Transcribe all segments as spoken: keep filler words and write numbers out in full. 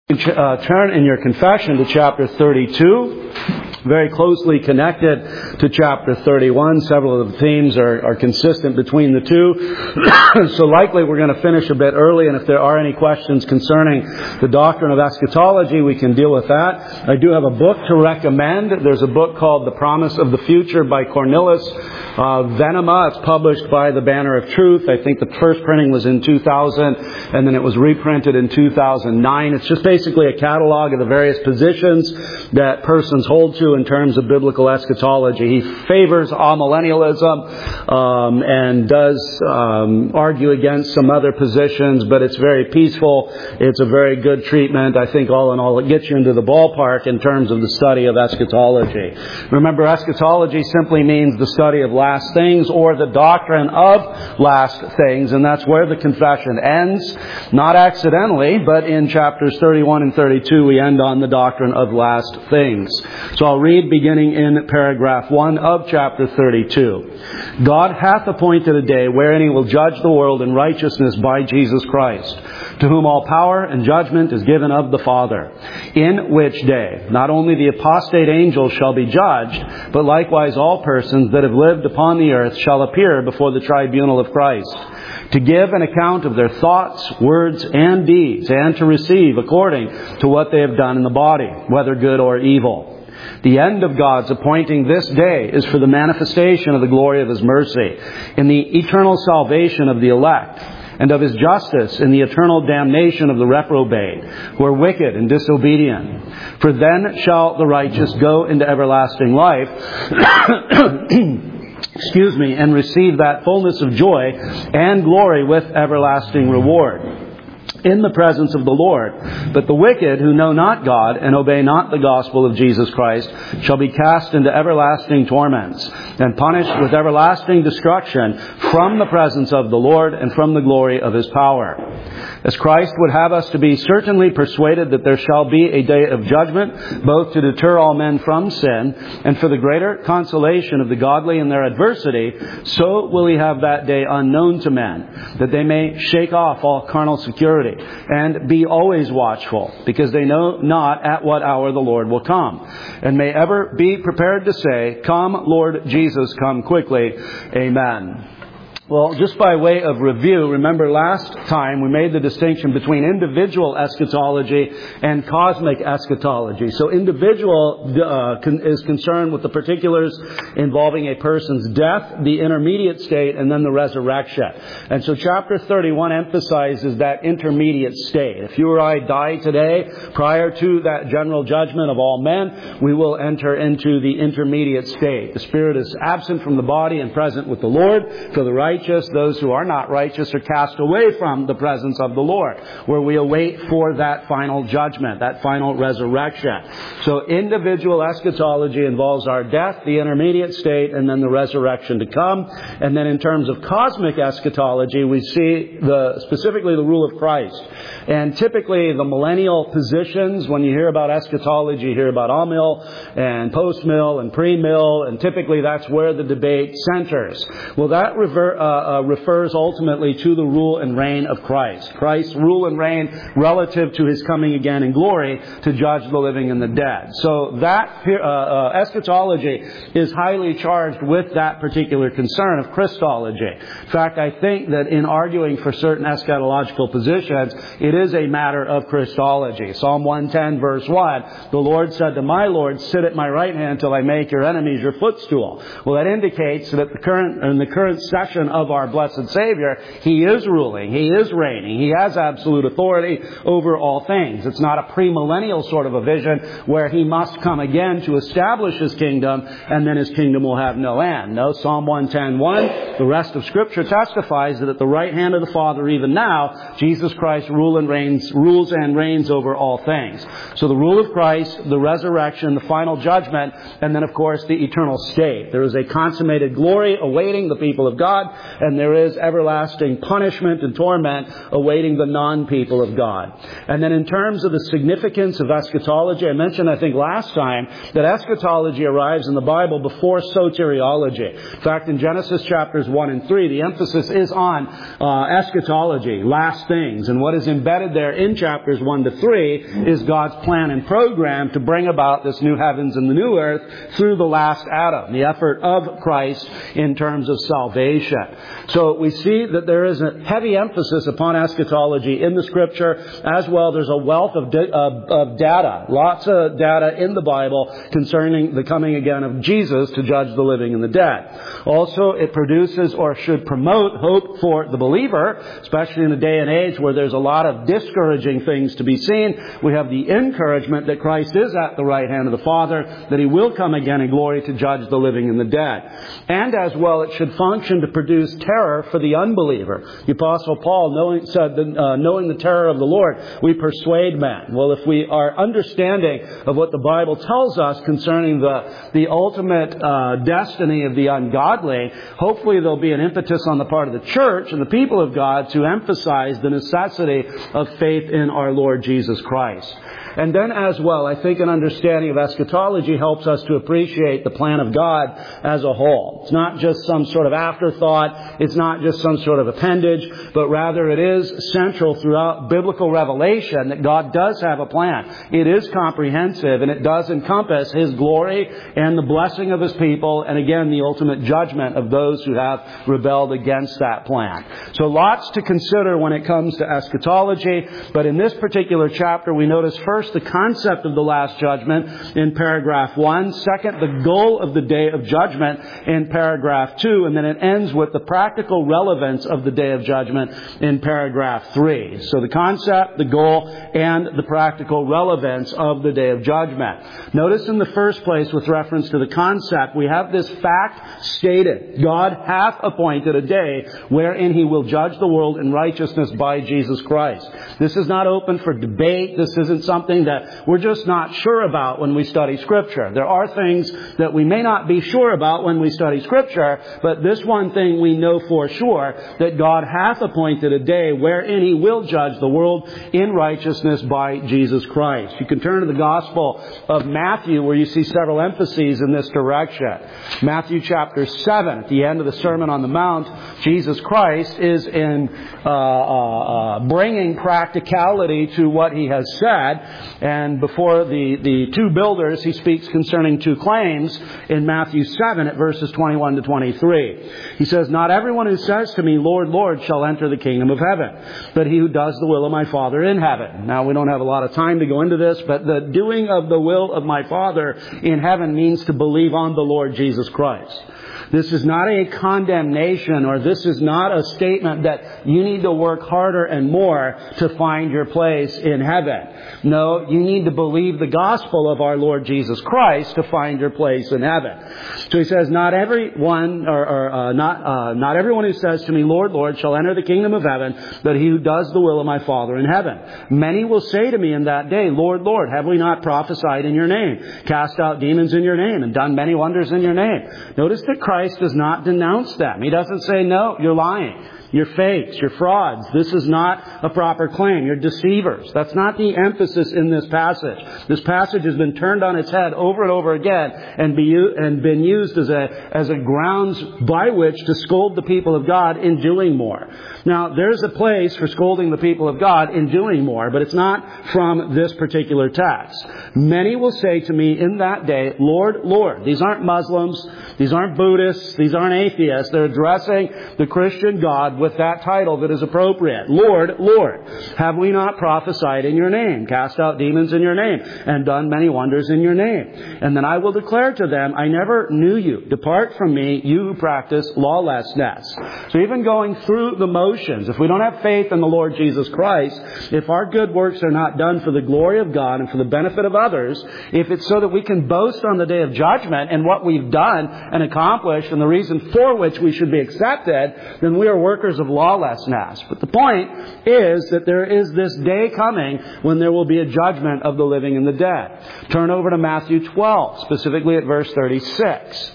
Uh, turn in your confession to chapter thirty-two, very closely connected to chapter thirty-one. Several of the themes are, are consistent between the two. So likely we're going to finish a bit early, and if there are any questions concerning the doctrine of eschatology, we can deal with that. I do have a book to recommend. There's a book called The Promise of the Future by Cornelius uh, Venema. It's published by the Banner of Truth. I think the first printing was in two thousand, and then it was reprinted in two thousand nine. It's just basically a catalog of the various positions that persons hold to in terms of biblical eschatology. He favors amillennialism um, and does um, argue against some other positions, but it's very peaceful. It's a very good treatment. I think all in all it gets you into the ballpark in terms of the study of eschatology. Remember, eschatology simply means the study of last things or the doctrine of last things, and that's where the confession ends. Not accidentally, but in chapters thirty-one and thirty-two we end on the doctrine of last things. So I'll read beginning in paragraph one of chapter thirty-two. God hath appointed a day wherein he will judge the world in righteousness by Jesus Christ, to whom all power and judgment is given of the Father. In which day not only the apostate angels shall be judged, but likewise all persons that have lived upon the earth shall appear before the tribunal of Christ, to give an account of their thoughts, words, and deeds, and to receive according to what they have done in the body, whether good or evil. The end of God's appointing this day is for the manifestation of the glory of His mercy, in the eternal salvation of the elect, and of His justice in the eternal damnation of the reprobate, who are wicked and disobedient. For then shall the righteous go into everlasting life, excuse me, and receive that fullness of joy and glory with everlasting reward in the presence of the Lord. But the wicked, who know not God and obey not the gospel of Jesus Christ, shall be cast into everlasting torments, and punished with everlasting destruction from the presence of the Lord and from the glory of His power. As Christ would have us to be certainly persuaded that there shall be a day of judgment, both to deter all men from sin, and for the greater consolation of the godly in their adversity, so will He have that day unknown to men, that they may shake off all carnal security, and be always watchful, because they know not at what hour the Lord will come, and may ever be prepared to say, Come, Lord Jesus, come quickly. Amen. Well, just by way of review, remember last time we made the distinction between individual eschatology and cosmic eschatology. So individual uh, con- is concerned with the particulars involving a person's death, the intermediate state, and then the resurrection. And so chapter thirty-one emphasizes that intermediate state. If you or I die today, prior to that general judgment of all men, we will enter into the intermediate state. The spirit is absent from the body and present with the Lord. For the right Righteous, those who are not righteous are cast away from the presence of the Lord, where we await for that final judgment, that final resurrection. So individual eschatology involves our death, the intermediate state, and then the resurrection to come. And then in terms of cosmic eschatology, we see the specifically the rule of Christ. And typically the millennial positions, when you hear about eschatology, you hear about amill and post-mill and pre-mill, and typically that's where the debate centers. Well, that rever- uh, uh, refers ultimately to the rule and reign of Christ. Christ's rule and reign relative to His coming again in glory to judge the living and the dead. So that uh, uh, eschatology is highly charged with that particular concern of Christology. In fact, I think that in arguing for certain eschatological positions, it is a matter of Christology. Psalm one ten verse one, the Lord said to my Lord, sit at my right hand till I make your enemies your footstool. Well, that indicates that the current, in the current session of our blessed Savior, He is ruling, He is reigning, He has absolute authority over all things. It's not a premillennial sort of a vision where He must come again to establish His kingdom and then His kingdom will have no end. No, Psalm one ten one, the rest of Scripture testifies that at the right hand of the Father even now, Jesus Christ rule and reigns, rules and reigns over all things. So the rule of Christ, the resurrection, the final judgment, and then of course the eternal state. There is a consummated glory awaiting the people of God, and there is everlasting punishment and torment awaiting the non-people of God. And then in terms of the significance of eschatology, I mentioned, I think last time, that eschatology arrives in the Bible before soteriology. In fact, in Genesis chapters one and three, the emphasis is on uh, eschatology, last things. And what is embedded there in chapters one to three is God's plan and program to bring about this new heavens and the new earth through the last Adam, the effort of Christ in terms of salvation. So we see that there is a heavy emphasis upon eschatology in the Scripture. As well, there's a wealth of, di- of, of data, lots of data in the Bible concerning the coming again of Jesus to judge the living and the dead. Also, it produces or should promote hope for the believer, especially in a day and age where there's a lot of discouraging things to be seen. We have the encouragement that Christ is at the right hand of the Father, that He will come again in glory to judge the living and the dead. And as well, it should function to produce terror for the unbeliever. The Apostle Paul knowing, said, that, uh, knowing the terror of the Lord, we persuade men. Well, if we are understanding of what the Bible tells us concerning the, the ultimate uh, destiny of the ungodly, hopefully there'll be an impetus on the part of the church and the people of God to emphasize the necessity of faith in our Lord Jesus Christ. And then as well, I think an understanding of eschatology helps us to appreciate the plan of God as a whole. It's not just some sort of afterthought. It's not just some sort of appendage, but rather it is central throughout biblical revelation that God does have a plan. It is comprehensive, and it does encompass His glory and the blessing of His people, and again, the ultimate judgment of those who have rebelled against that plan. So lots to consider when it comes to eschatology, but in this particular chapter, we notice first the concept of the last judgment in paragraph one. Second, the goal of the day of judgment in paragraph two. And then it ends with the practical relevance of the day of judgment in paragraph three. So the concept, the goal, and the practical relevance of the day of judgment. Notice in the first place, with reference to the concept, we have this fact stated. God hath appointed a day wherein He will judge the world in righteousness by Jesus Christ. This is not open for debate. This isn't something that we're just not sure about when we study Scripture. There are things that we may not be sure about when we study Scripture, but this one thing we know for sure, that God hath appointed a day wherein He will judge the world in righteousness by Jesus Christ. You can turn to the Gospel of Matthew, where you see several emphases in this direction. Matthew chapter seven, at the end of the Sermon on the Mount, Jesus Christ is in uh, uh, uh, bringing practicality to what He has said. And before the, the two builders, He speaks concerning two claims in Matthew seven at verses twenty-one to twenty-three. He says, "Not everyone who says to me, Lord, Lord, shall enter the kingdom of heaven, but he who does the will of my Father in heaven." Now, we don't have a lot of time to go into this, but the doing of the will of my Father in heaven means to believe on the Lord Jesus Christ. This is not a condemnation, or this is not a statement that you need to work harder and more to find your place in heaven. No, you need to believe the gospel of our Lord Jesus Christ to find your place in heaven. So He says, "Not everyone, or, or uh, not uh, not everyone who says to me, Lord, Lord, shall enter the kingdom of heaven, but he who does the will of my Father in heaven. Many will say to me in that day, Lord, Lord, have we not prophesied in your name, cast out demons in your name, and done many wonders in your name?" Notice that Christ does not denounce them. He doesn't say, "No, you're lying. You're fakes. You're frauds. This is not a proper claim. You're deceivers." That's not the emphasis in this passage. This passage has been turned on its head over and over again and, be, and been used as a, as a grounds by which to scold the people of God in doing more. Now, there's a place for scolding the people of God in doing more, but it's not from this particular text. "Many will say to me in that day, Lord, Lord." These aren't Muslims. These aren't Buddhists. These aren't atheists. They're addressing the Christian God with that title that is appropriate. "Lord, Lord, have we not prophesied in your name, cast out demons in your name, and done many wonders in your name? And then I will declare to them, I never knew you. Depart from me, you who practice lawlessness." So even going through the motions, if we don't have faith in the Lord Jesus Christ, if our good works are not done for the glory of God and for the benefit of others, if it's so that we can boast on the day of judgment and what we've done and accomplished and the reason for which we should be accepted, then we are workers of lawlessness. But the point is that there is this day coming when there will be a judgment of the living and the dead. Turn over to Matthew twelve, specifically at verse thirty-six.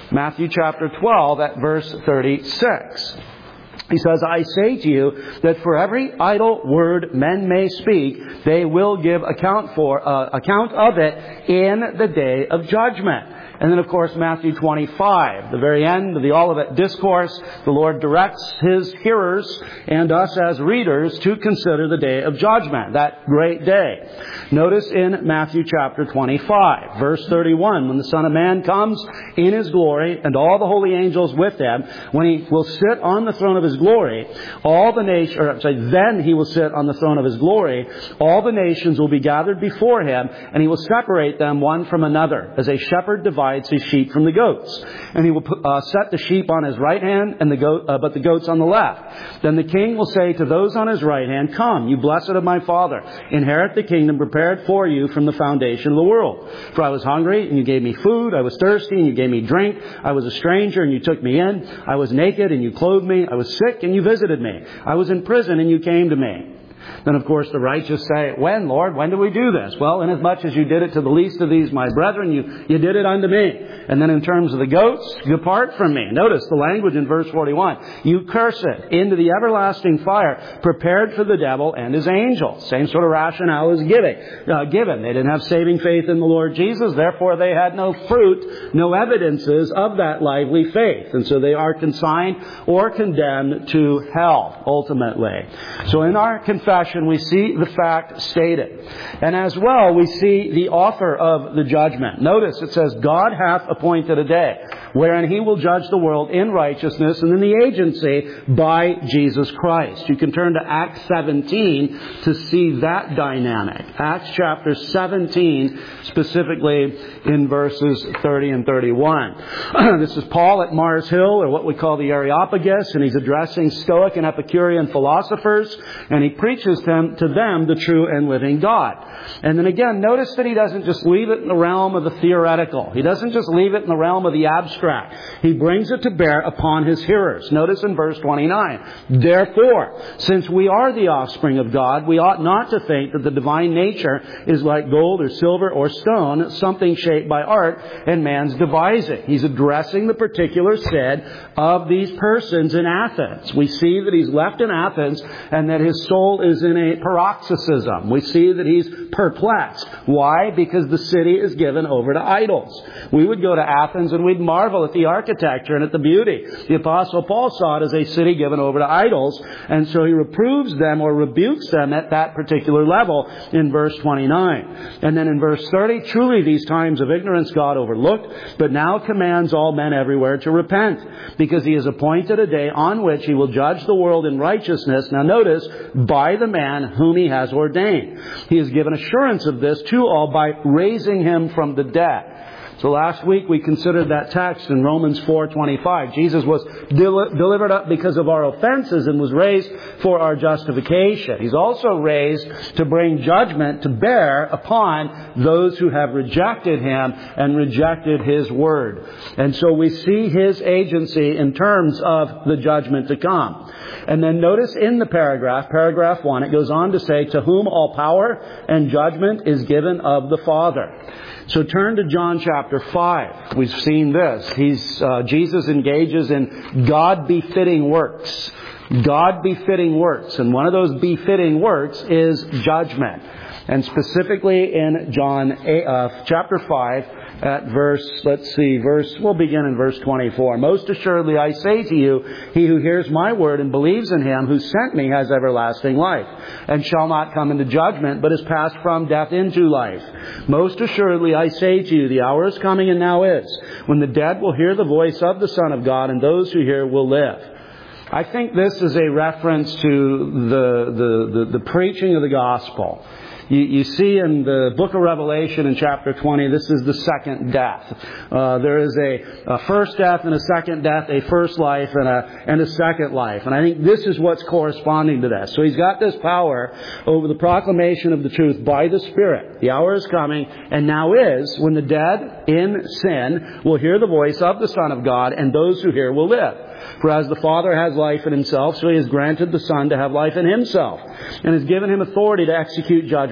Matthew chapter twelve at verse thirty-six. He says, I say to you that for every idle word men may speak, they will give account for uh, account of it in the day of judgment. And then, of course, Matthew twenty-five, the very end of the Olivet Discourse, the Lord directs His hearers and us as readers to consider the day of judgment, that great day. Notice in Matthew chapter twenty-five, verse thirty-one, when the Son of Man comes in His glory and all the holy angels with Him, when He will sit on the throne of His glory, all the nations, or I'm sorry, then He will sit on the throne of His glory, all the nations will be gathered before Him, and He will separate them one from another, as a shepherd divides his sheep from the goats. And He will put, uh, set the sheep on His right hand, and the goat, uh, but the goats on the left. Then the King will say to those on His right hand, Come, you blessed of my Father, inherit the kingdom prepared for you from the foundation of the world. For I was hungry, and you gave me food. I was thirsty, and you gave me drink. I was a stranger, and you took me in. I was naked, and you clothed me. I was sick, and you visited me. I was in prison, and you came to me. Then, of course, the righteous say, When, Lord? When did we do this? Well, inasmuch as you did it to the least of these, my brethren, you, you did it unto me. And then in terms of the goats, depart from me. Notice the language in verse forty-one. You cursed, into the everlasting fire, prepared for the devil and his angels. Same sort of rationale is giving, uh, given. They didn't have saving faith in the Lord Jesus. Therefore, they had no fruit, no evidences of that lively faith. And so they are consigned or condemned to hell, ultimately. So in our confession, we see the fact stated. And as well, we see the author of the judgment. Notice it says, God hath appointed a day wherein He will judge the world in righteousness, and in the agency by Jesus Christ. You can turn to Acts seventeen to see that dynamic. Acts chapter seventeen, specifically in verses thirty and thirty-one. This is Paul at Mars Hill, or what we call the Areopagus, and he's addressing Stoic and Epicurean philosophers, and he preaches them, to them the true and living God. And then again, notice that he doesn't just leave it in the realm of the theoretical. He doesn't just leave it in the realm of the abstract. He brings it to bear upon his hearers. Notice in verse twenty-nine, Therefore, since we are the offspring of God, we ought not to think that the divine nature is like gold or silver or stone, something shaped by art and man's devising. He's addressing the particular sin of these persons in Athens. We see that he's left in Athens and that his soul is in a paroxysm. We see that he's perplexed. Why? Because the city is given over to idols. We would go to Athens and we'd marvel at the architecture and at the beauty. The Apostle Paul saw it as a city given over to idols, and so he reproves them or rebukes them at that particular level in verse twenty-nine. And then in verse thirty, Truly these times of ignorance God overlooked, but now commands all men everywhere to repent, because He has appointed a day on which He will judge the world in righteousness. Now notice, by the man whom He has ordained. He has given assurance of this to all by raising Him from the dead. So last week we considered that text in Romans four twenty-five. Jesus was del- delivered up because of our offenses and was raised for our justification. He's also raised to bring judgment to bear upon those who have rejected Him and rejected His word. And so we see His agency in terms of the judgment to come. And then notice in the paragraph, paragraph one, it goes on to say, To whom all power and judgment is given of the Father. So turn to John chapter five. We've seen this. He's, uh, Jesus engages in God-befitting works. God-befitting works. And one of those befitting works is judgment. And specifically in John eight, uh, chapter five, at verse, let's see, verse, we'll begin in verse twenty-four. Most assuredly I say to you, he who hears my word and believes in Him who sent me has everlasting life, and shall not come into judgment, but is passed from death into life. Most assuredly I say to you, the hour is coming and now is, when the dead will hear the voice of the Son of God, and those who hear will live. I think this is a reference to the, the, the, the preaching of the gospel. You, you see in the book of Revelation in chapter twenty, this is the second death. Uh, there is a, a first death and a second death, a first life and a, and a second life. And I think this is what's corresponding to this. So He's got this power over the proclamation of the truth by the Spirit. The hour is coming, and now is, when the dead in sin will hear the voice of the Son of God, and those who hear will live. For as the Father has life in Himself, so He has granted the Son to have life in Himself, and has given Him authority to execute judgment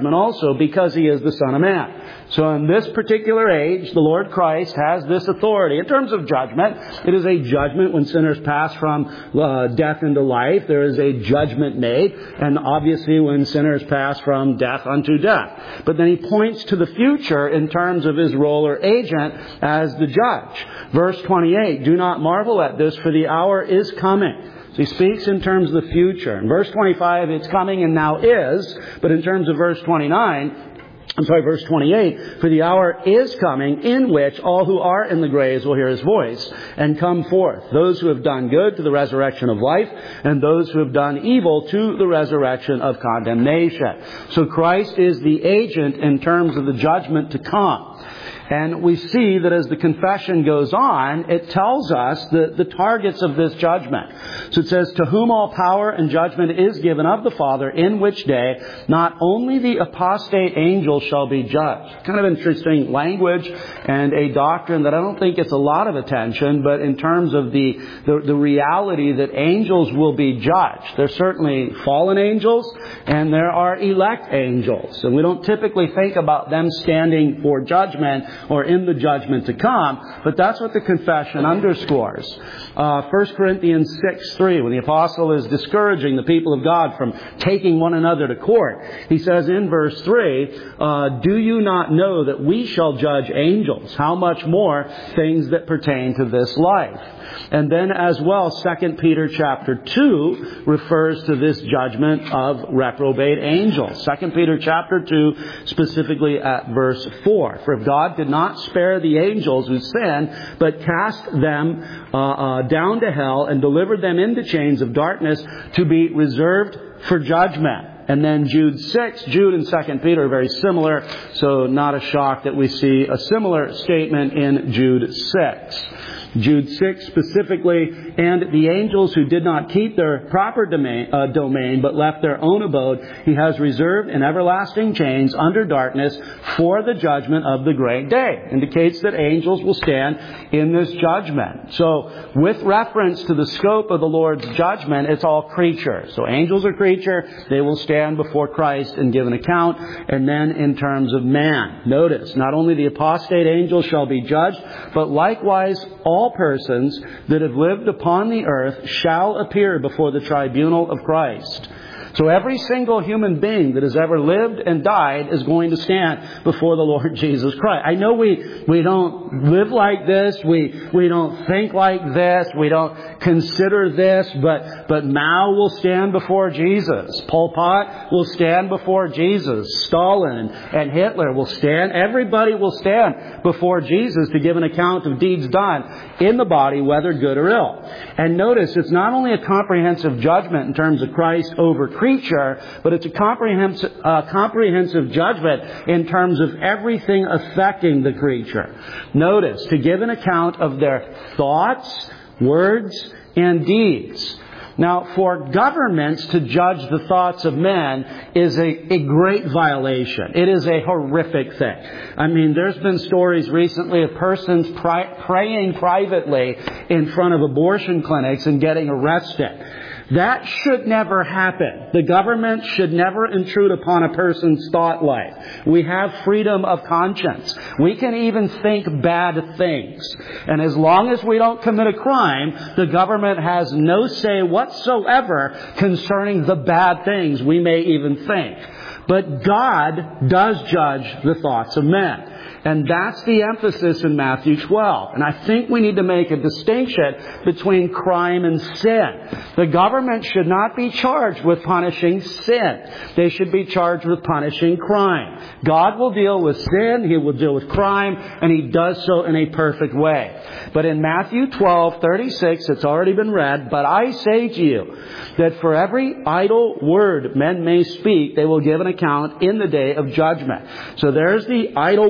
judgment also, because he is the Son of Man. So in this particular age, the Lord Christ has this authority. In terms of judgment, it is a judgment when sinners pass from uh, death into life. There is a judgment made, and obviously when sinners pass from death unto death. But then he points to the future in terms of his role or agent as the judge. Verse twenty-eight, do not marvel at this, for the hour is coming. So he speaks in terms of the future. In verse twenty-five, it's coming and now is. But in terms of verse twenty-nine, I'm sorry, verse twenty-eight, for the hour is coming in which all who are in the graves will hear his voice and come forth. Those who have done good to the resurrection of life, and those who have done evil to the resurrection of condemnation. So Christ is the agent in terms of the judgment to come. And we see that as the confession goes on, it tells us the, the targets of this judgment. So it says, to whom all power and judgment is given of the Father, in which day not only the apostate angels shall be judged. Kind of interesting language and a doctrine that I don't think gets a lot of attention, but in terms of the, the, the reality that angels will be judged. There's certainly fallen angels and there are elect angels. And we don't typically think about them standing for judgment or in the judgment to come, but that's what the confession underscores. Uh, First Corinthians six three, when the apostle is discouraging the people of God from taking one another to court, he says in verse three, uh, do you not know that we shall judge angels? How much more things that pertain to this life? And then as well, Second Peter chapter two refers to this judgment of reprobate angels. Second Peter chapter two, specifically at verse four. For if God did not spare the angels who sinned, but cast them uh, uh, down to hell and delivered them into chains of darkness to be reserved for judgment. And then Jude six, Jude and Second Peter are very similar, so not a shock that we see a similar statement in Jude six. Jude six specifically, and the angels who did not keep their proper domain, uh, domain but left their own abode, he has reserved in everlasting chains under darkness for the judgment of the great day. Indicates that angels will stand in this judgment. So with reference to the scope of the Lord's judgment, it's all creature. So angels are creature, they will stand before Christ and give an account. And then in terms of man, notice, not only the apostate angels shall be judged, but likewise all persons that have lived upon the earth shall appear before the tribunal of Christ. So every single human being that has ever lived and died is going to stand before the Lord Jesus Christ. I know we, we don't live like this. We, we don't think like this. We don't consider this. But, but Mao will stand before Jesus. Pol Pot will stand before Jesus. Stalin and Hitler will stand. Everybody will stand before Jesus to give an account of deeds done in the body, whether good or ill. And notice, it's not only a comprehensive judgment in terms of Christ over creature, but it's a comprehensive, uh, comprehensive judgment in terms of everything affecting the creature. Notice, to give an account of their thoughts, words, and deeds. Now, for governments to judge the thoughts of men is a, a great violation. It is a horrific thing. I mean, there's been stories recently of persons pri- praying privately in front of abortion clinics and getting arrested. That should never happen. The government should never intrude upon a person's thought life. We have freedom of conscience. We can even think bad things. And as long as we don't commit a crime, the government has no say whatsoever concerning the bad things we may even think. But God does judge the thoughts of men. And that's the emphasis in Matthew twelve. And I think we need to make a distinction between crime and sin. The government should not be charged with punishing sin. They should be charged with punishing crime. God will deal with sin, He will deal with crime, and He does so in a perfect way. But in Matthew twelve thirty-six, it's already been read, but I say to you that for every idle word men may speak, they will give an account in the day of judgment. So there's the idle word.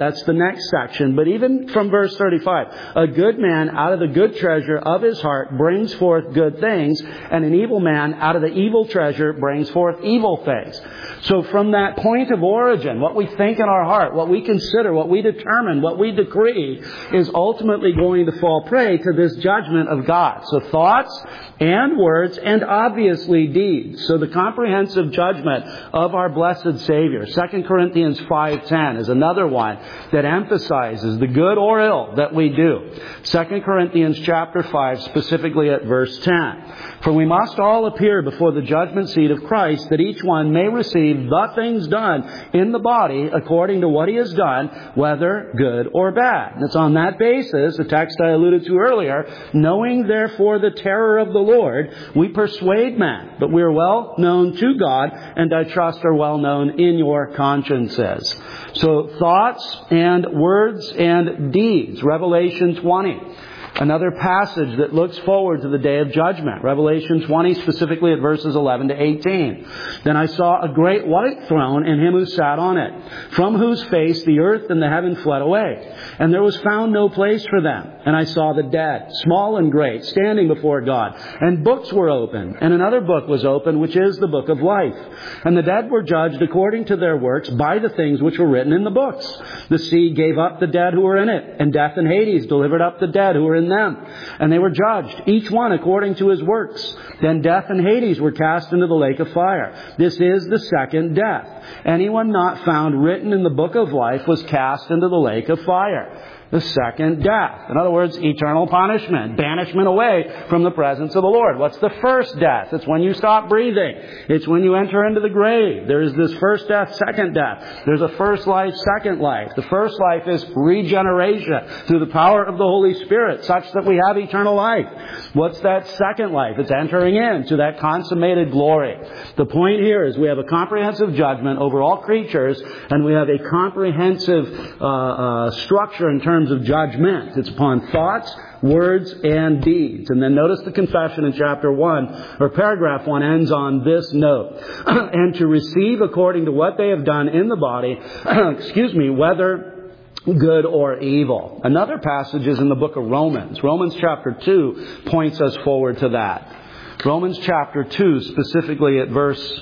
That's the next section. But even from verse thirty-five, a good man out of the good treasure of his heart brings forth good things, and an evil man out of the evil treasure brings forth evil things. So from that point of origin, what we think in our heart, what we consider, what we determine, what we decree, is ultimately going to fall prey to this judgment of God. So thoughts and words and obviously deeds. So the comprehensive judgment of our blessed Savior. Second Corinthians five ten is another one that emphasizes the good or ill that we do. Second Corinthians chapter five, specifically at verse ten. For we must all appear before the judgment seat of Christ, that each one may receive the things done in the body according to what he has done, whether good or bad. And it's on that basis, the text I alluded to earlier, knowing therefore the terror of the Lord, we persuade men, but we are well known to God, and I trust are well known in your consciences. So thoughts and words and deeds. Revelation twenty. Another passage that looks forward to the day of judgment. Revelation twenty, specifically at verses eleven to eighteen. Then I saw a great white throne and him who sat on it, from whose face the earth and the heaven fled away. And there was found no place for them. And I saw the dead, small and great, standing before God. And books were opened. And another book was opened, which is the book of life. And the dead were judged according to their works by the things which were written in the books. The sea gave up the dead who were in it. And death and Hades delivered up the dead who were in them. And they were judged, each one according to his works. Then death and Hades were cast into the lake of fire. This is the second death. Anyone not found written in the book of life was cast into the lake of fire. The second death. In other words, eternal punishment. Banishment away from the presence of the Lord. What's the first death? It's when you stop breathing. It's when you enter into the grave. There is this first death, second death. There's a first life, second life. The first life is regeneration through the power of the Holy Spirit, such that we have eternal life. What's that second life? It's entering into that consummated glory. The point here is we have a comprehensive judgment over all creatures, and we have a comprehensive uh, uh, structure in terms of judgment. It's upon thoughts, words, and deeds. And then notice the confession in chapter one, or paragraph one, ends on this note. And to receive according to what they have done in the body, excuse me, whether good or evil. Another passage is in the book of Romans. Romans chapter two points us forward to that. Romans chapter two, specifically at verse...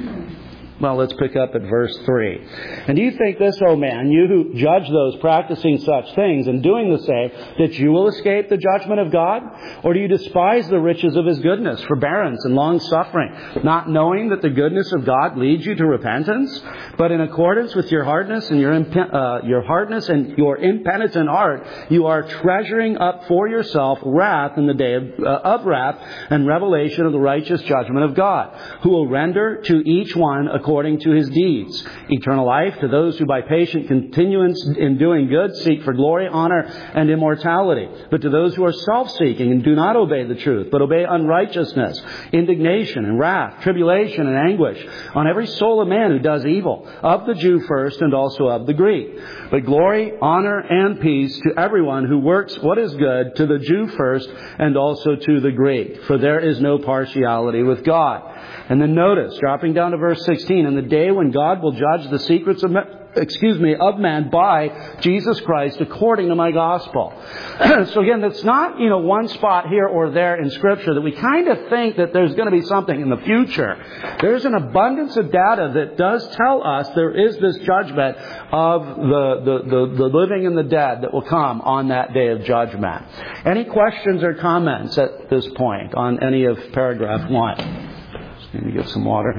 Well, let's pick up at verse three. And do you think this, O man, you who judge those practicing such things and doing the same, that you will escape the judgment of God? Or do you despise the riches of His goodness, forbearance, and long-suffering, not knowing that the goodness of God leads you to repentance? But in accordance with your hardness and your imp- uh, your hardness and your impenitent heart, you are treasuring up for yourself wrath in the day of, uh, of wrath and revelation of the righteous judgment of God, who will render to each one according according to his deeds. Eternal life to those who by patient continuance in doing good seek for glory, honor, and immortality. But to those who are self-seeking and do not obey the truth, but obey unrighteousness, indignation and wrath, tribulation and anguish on every soul of man who does evil, of the Jew first and also of the Greek. But glory, honor, and peace to everyone who works what is good, to the Jew first and also to the Greek. For there is no partiality with God. And then notice, dropping down to verse sixteen, in the day when God will judge the secrets of, excuse me, of man by Jesus Christ according to my gospel. So again, that's not, you know, one spot here or there in Scripture that we kind of think that there's going to be something in the future. There's an abundance of data that does tell us there is this judgment of the, the, the, the living and the dead that will come on that day of judgment. Any questions or comments at this point on any of paragraph one? Just need to get some water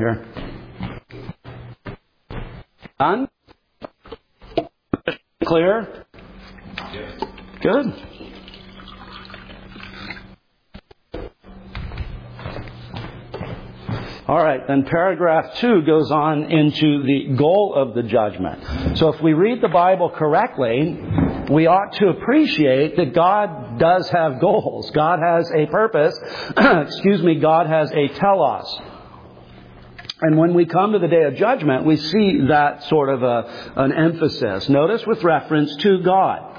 here. Done? Clear? Yes. Good. All right, then paragraph two goes on into the goal of the judgment. So if we read the Bible correctly, we ought to appreciate that God does have goals. God has a purpose. Excuse me, God has a telos. And when we come to the day of judgment, we see that sort of a, an emphasis. Notice with reference to God.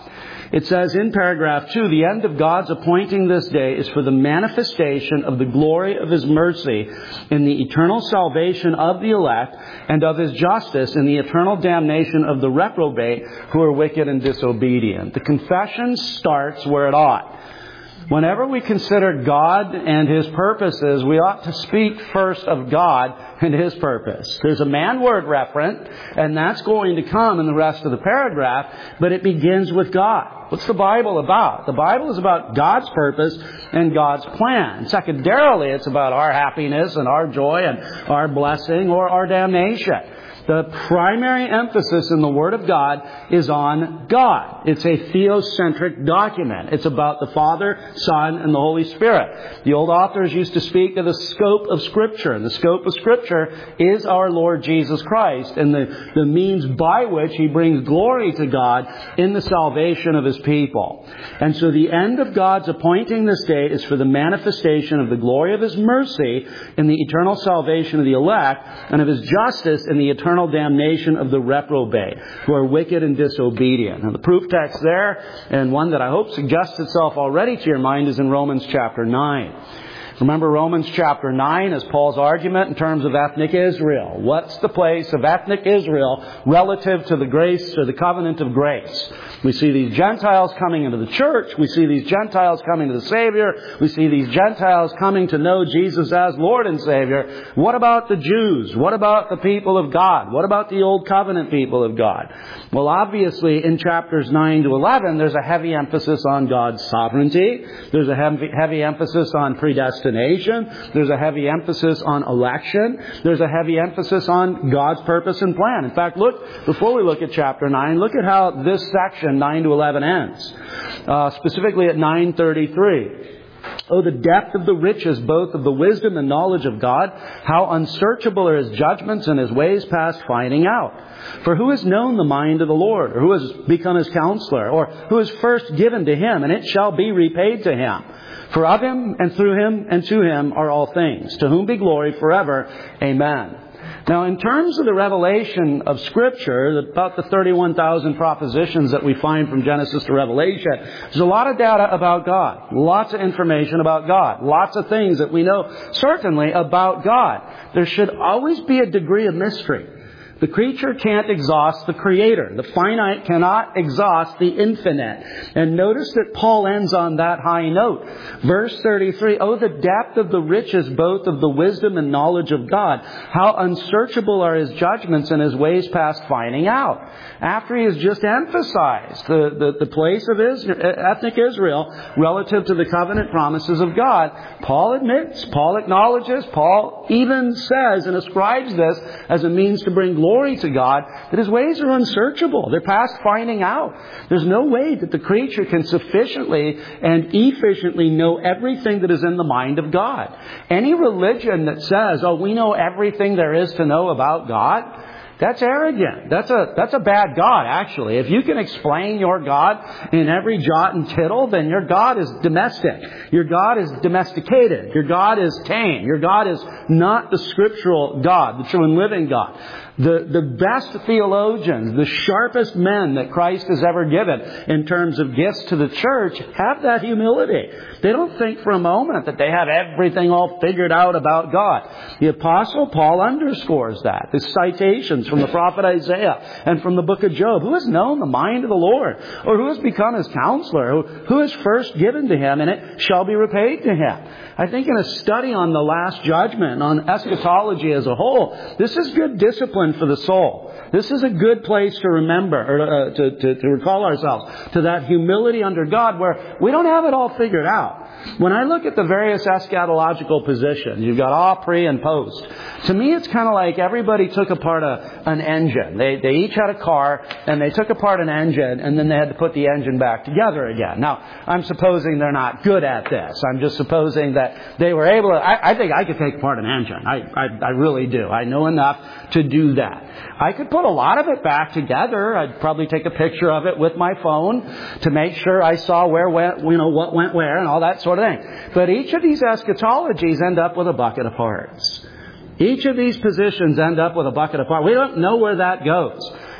It says in paragraph two, the end of God's appointing this day is for the manifestation of the glory of His mercy in the eternal salvation of the elect, and of His justice in the eternal damnation of the reprobate who are wicked and disobedient. The confession starts where it ought. Whenever we consider God and His purposes, we ought to speak first of God and His purpose. There's a man word referent, and that's going to come in the rest of the paragraph, but it begins with God. What's the Bible about? The Bible is about God's purpose and God's plan. Secondarily, it's about our happiness and our joy and our blessing or our damnation. The primary emphasis in the Word of God is on God. It's a theocentric document. It's about the Father, Son, and the Holy Spirit. The old authors used to speak of the scope of Scripture. And the scope of Scripture is our Lord Jesus Christ and the, the means by which He brings glory to God in the salvation of His people. And so the end of God's appointing this day is for the manifestation of the glory of His mercy in the eternal salvation of the elect, and of His justice in the eternal damnation of the reprobate, who are wicked and disobedient. And the proof text there, and one that I hope suggests itself already to your mind, is in Romans chapter nine. Remember Romans chapter nine as Paul's argument in terms of ethnic Israel. What's the place of ethnic Israel relative to the grace or the covenant of grace? We see these Gentiles coming into the church. We see these Gentiles coming to the Savior. We see these Gentiles coming to know Jesus as Lord and Savior. What about the Jews? What about the people of God? What about the Old Covenant people of God? Well, obviously, in chapters nine to eleven, there's a heavy emphasis on God's sovereignty. There's a heavy, heavy emphasis on predestination. There's a heavy emphasis on election. There's a heavy emphasis on God's purpose and plan. In fact, look, before we look at chapter nine, look at how this section, nine to eleven, ends. Uh, specifically at nine thirty-three. Oh, the depth of the riches, both of the wisdom and knowledge of God. How unsearchable are His judgments and His ways past finding out. For who has known the mind of the Lord? Or who has become His counselor? Or who is first given to Him, and it shall be repaid to Him? For of Him, and through Him, and to Him are all things, to whom be glory forever. Amen. Now, in terms of the revelation of Scripture, about the thirty-one thousand propositions that we find from Genesis to Revelation, there's a lot of data about God. Lots of information about God. Lots of things that we know certainly about God. There should always be a degree of mystery. The creature can't exhaust the Creator. The finite cannot exhaust the infinite. And notice that Paul ends on that high note. Verse thirty-three, oh, the depth of the riches, both of the wisdom and knowledge of God. How unsearchable are His judgments and His ways past finding out. After he has just emphasized the, the, the place of Israel, ethnic Israel relative to the covenant promises of God, Paul admits, Paul acknowledges, Paul even says and ascribes this as a means to bring glory Glory to God, that His ways are unsearchable. They're past finding out. There's no way that the creature can sufficiently and efficiently know everything that is in the mind of God. Any religion that says, oh, we know everything there is to know about God, that's arrogant. That's a, that's a bad God, actually. If you can explain your God in every jot and tittle, then your God is domestic. Your God is domesticated. Your God is tame. Your God is not the scriptural God, the true and living God. The, the best theologians, the sharpest men that Christ has ever given in terms of gifts to the church have that humility. They don't think for a moment that they have everything all figured out about God. The Apostle Paul underscores that. The citations from the prophet Isaiah and from the book of Job. Who has known the mind of the Lord? Or who has become His counselor? Who is first given to Him, and it shall be repaid to Him? I think in a study on the Last Judgment, on eschatology as a whole, this is good discipline for the soul. This is a good place to remember, or uh, to, to, to recall ourselves to that humility under God where we don't have it all figured out. When I look at the various eschatological positions, you've got a, pre, and post. To me, it's kind of like everybody took apart a, an engine. They, they each had a car, and they took apart an engine, and then they had to put the engine back together again. Now, I'm supposing they're not good at this. I'm just supposing that they were able to... I, I think I could take apart an engine. I, I, I really do. I know enough to do that. I could put a lot of it back together. I'd probably take a picture of it with my phone to make sure I saw where went, you know, what went where and all that sort of thing. But each of these eschatologies end up with a bucket of parts. Each of these positions end up with a bucket of parts. We don't know where that goes.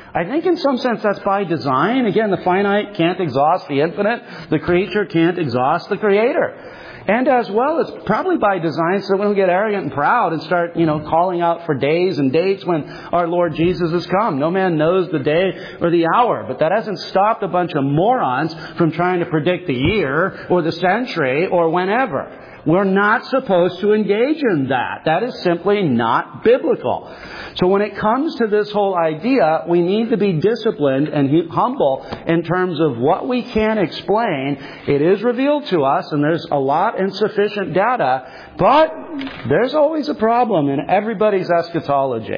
I think in some sense that's by design. Again, the finite can't exhaust the infinite. The creature can't exhaust the Creator. And as well, it's probably by design so we don't get arrogant and proud and start, you know, calling out for days and dates when our Lord Jesus has come. No man knows the day or the hour. But that hasn't stopped a bunch of morons from trying to predict the year or the century or whenever. We're not supposed to engage in that. That is simply not biblical. So when it comes to this whole idea, we need to be disciplined and humble in terms of what we can explain. It is revealed to us, and there's a lot and sufficient data, but there's always a problem in everybody's eschatology.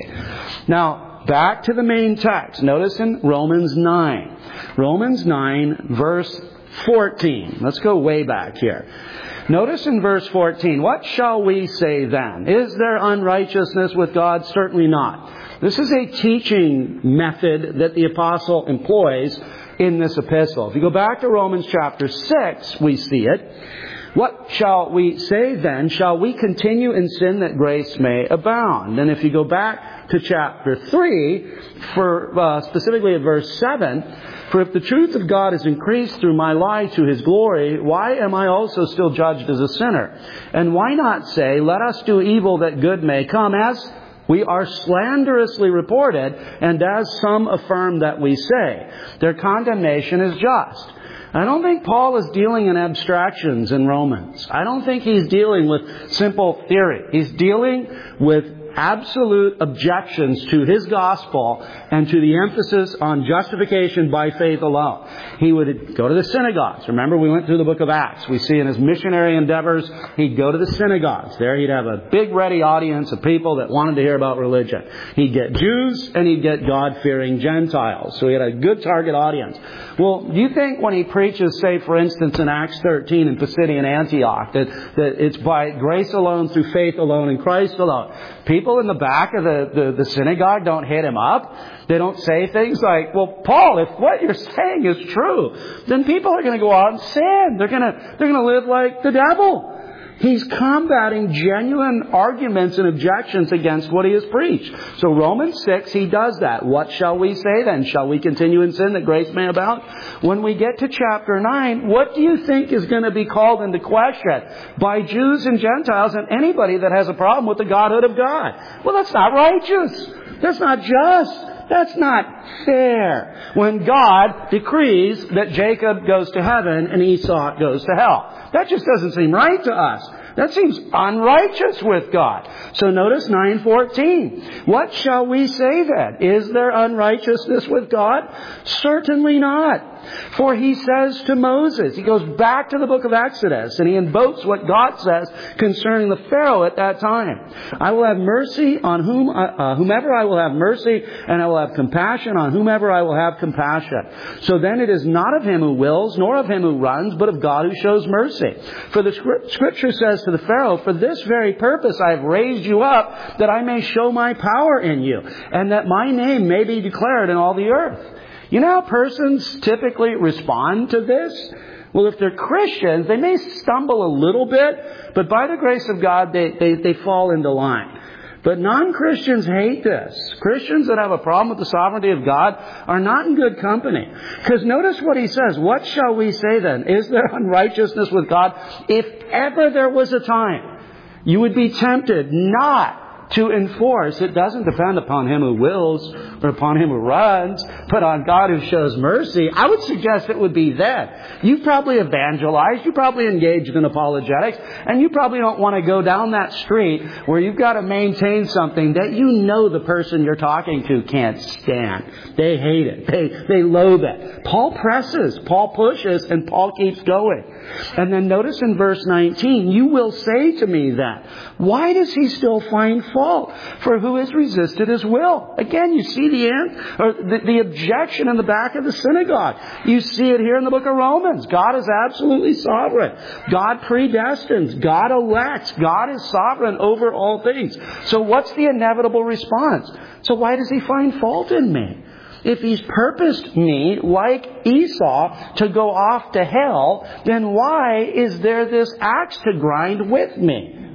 Now, back to the main text. Notice in Romans nine. Romans nine, verse fourteen. Let's go way back here. Notice in verse fourteen, what shall we say then? Is there unrighteousness with God? Certainly not. This is a teaching method that the apostle employs in this epistle. If you go back to Romans chapter six, we see it. What shall we say then? Shall we continue in sin that grace may abound? And if you go back to chapter three, for uh, specifically at verse seven, for if the truth of God is increased through my lie to His glory, why am I also still judged as a sinner? And why not say, let us do evil that good may come, as we are slanderously reported, and as some affirm that we say. Their condemnation is just. I don't think Paul is dealing in abstractions in Romans. I don't think he's dealing with simple theory. He's dealing with absolute objections to his gospel and to the emphasis on justification by faith alone. He would go to the synagogues. Remember, we went through the book of Acts. We see in his missionary endeavors, he'd go to the synagogues. There he'd have a big ready audience of people that wanted to hear about religion. He'd get Jews and he'd get God-fearing Gentiles. So he had a good target audience. Well, do you think when he preaches, say, for instance, in Acts thirteen in Pisidian Antioch, that, that it's by grace alone, through faith alone, in Christ alone? People in the back of the, the, the synagogue don't hit him up. They don't say things like, well, Paul, if what you're saying is true, then people are going to go out and sin. They're going to, they're going to live like the devil. He's combating genuine arguments and objections against what he has preached. So Romans six, he does that. What shall we say then? Shall we continue in sin that grace may abound? When we get to chapter nine, what do you think is going to be called into question by Jews and Gentiles and anybody that has a problem with the Godhood of God? Well, that's not righteous. That's not just. That's not fair. When God decrees that Jacob goes to heaven and Esau goes to hell. That just doesn't seem right to us. That seems unrighteous with God. So notice nine fourteen. What shall we say then? Is there unrighteousness with God? Certainly not. For he says to Moses, he goes back to the book of Exodus and he invokes what God says concerning the Pharaoh at that time. I will have mercy on whom, uh, whomever I will have mercy, and I will have compassion on whomever I will have compassion. So then it is not of him who wills, nor of him who runs, but of God who shows mercy. For the scripture says to the Pharaoh, for this very purpose I have raised you up, that I may show my power in you, and that my name may be declared in all the earth. You know how persons typically respond to this? Well, if they're Christians, they may stumble a little bit, but by the grace of God, they, they, they fall into line. But non-Christians hate this. Christians that have a problem with the sovereignty of God are not in good company. Because notice what he says. What shall we say then? Is there unrighteousness with God? If ever there was a time, you would be tempted not to enforce. It doesn't depend upon him who wills or upon him who runs, but on God who shows mercy. I would suggest it would be that. You've probably evangelized, you probably engaged in apologetics, and you probably don't want to go down that street where you've got to maintain something that you know the person you're talking to can't stand. They hate it. They, they loathe it. Paul presses, Paul pushes, and Paul keeps going. And then notice in verse nineteen, you will say to me then, why does he still find fault? For who has resisted his will? Again, you see the end, or the, the objection in the back of the synagogue. You see it here in the book of Romans. God is absolutely sovereign. God predestines. God elects. God is sovereign over all things. So what's the inevitable response? So why does he find fault in me? If he's purposed me, like Esau, to go off to hell, then why is there this axe to grind with me?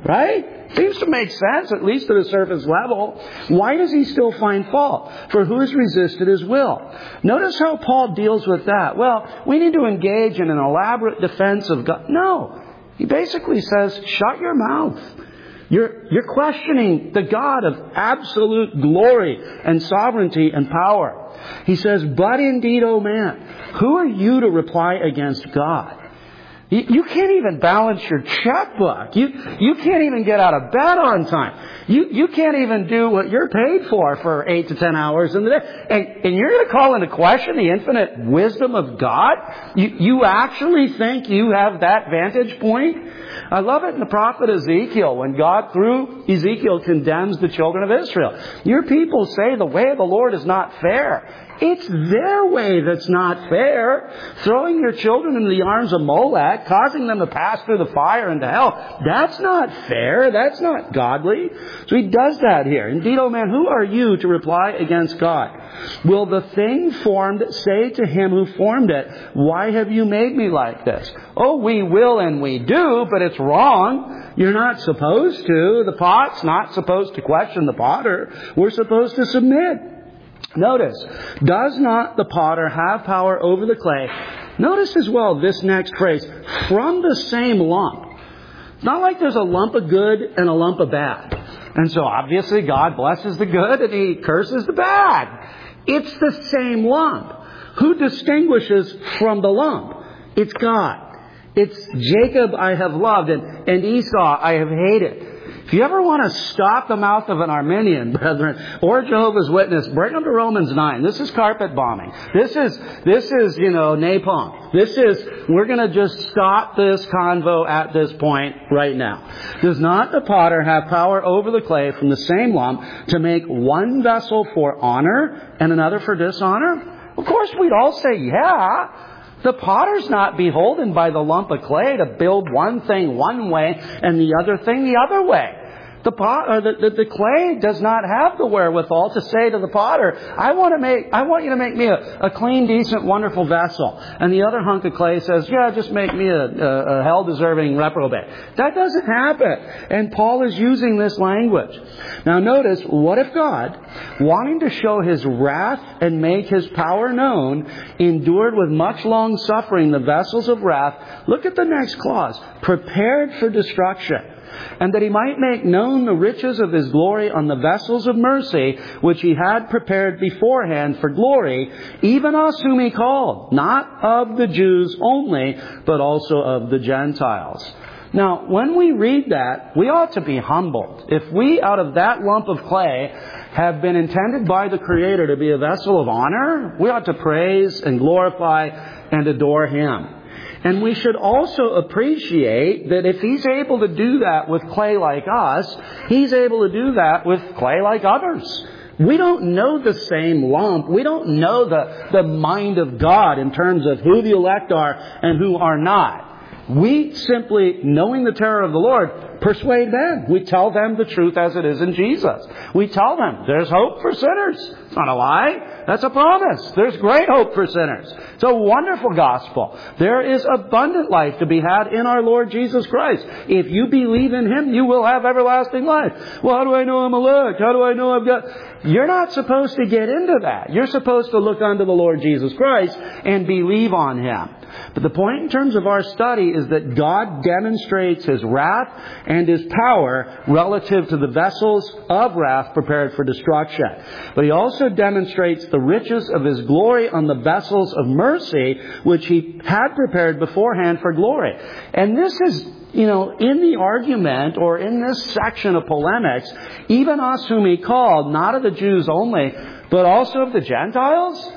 Right? Seems to make sense, at least at a surface level. Why does he still find fault? For who has resisted his will? Notice how Paul deals with that. Well, we need to engage in an elaborate defense of God. No. He basically says, shut your mouth. You're, you're questioning the God of absolute glory and sovereignty and power. He says, but indeed, O man, who are you to reply against God? You, you can't even balance your checkbook. You, you can't even get out of bed on time. You, you can't even do what you're paid for for eight to ten hours in the day. And, and you're going to call into question the infinite wisdom of God? You, you actually think you have that vantage point? I love it in the prophet Ezekiel when God, through Ezekiel, condemns the children of Israel. Your people say the way of the Lord is not fair. It's their way that's not fair. Throwing your children into the arms of Molech, causing them to pass through the fire into hell. That's not fair. That's not godly. So he does that here. Indeed, O man, who are you to reply against God? Will the thing formed say to him who formed it, why have you made me like this? Oh, we will and we do, but it's wrong. You're not supposed to. The pot's not supposed to question the potter. We're supposed to submit. Notice, does not the potter have power over the clay? Notice as well this next phrase, from the same lump. It's not like there's a lump of good and a lump of bad. And so obviously God blesses the good and He curses the bad. It's the same lump. Who distinguishes from the lump? It's God. It's Jacob I have loved and, and Esau I have hated. If you ever want to stop the mouth of an Arminian, brethren, or Jehovah's Witness, bring them to Romans nine. This is carpet bombing. This is, this is, you know, napalm. This is, we're going to just stop this convo at this point right now. Does not the potter have power over the clay from the same lump to make one vessel for honor and another for dishonor? Of course, we'd all say, yeah. The potter's not beholden by the lump of clay to build one thing one way and the other thing the other way. The, pot, or the, the, the clay does not have the wherewithal to say to the potter, I want to make, I want you to make me a, a clean, decent, wonderful vessel. And the other hunk of clay says, yeah, just make me a, a, a hell-deserving reprobate. That doesn't happen. And Paul is using this language. Now notice, what if God, wanting to show His wrath and make His power known, endured with much long suffering the vessels of wrath? Look at the next clause. Prepared for destruction. And that He might make known the riches of His glory on the vessels of mercy, which He had prepared beforehand for glory, even us whom He called, not of the Jews only, but also of the Gentiles. Now, when we read that, we ought to be humbled. If we, out of that lump of clay, have been intended by the Creator to be a vessel of honor, we ought to praise and glorify and adore Him. And we should also appreciate that if He's able to do that with clay like us, He's able to do that with clay like others. We don't know the same lump. We don't know the, the mind of God in terms of who the elect are and who are not. We simply, knowing the terror of the Lord, persuade them. We tell them the truth as it is in Jesus. We tell them there's hope for sinners. It's not a lie. That's a promise. There's great hope for sinners. It's a wonderful gospel. There is abundant life to be had in our Lord Jesus Christ. If you believe in Him, you will have everlasting life. Well, how do I know I'm elect? How do I know I've got... You're not supposed to get into that. You're supposed to look unto the Lord Jesus Christ and believe on Him. But the point in terms of our study is that God demonstrates His wrath and His power relative to the vessels of wrath prepared for destruction. But He also demonstrates the riches of His glory on the vessels of mercy, which He had prepared beforehand for glory. And this is, you know, in the argument or in this section of polemics, even us whom He called, not of the Jews only, but also of the Gentiles.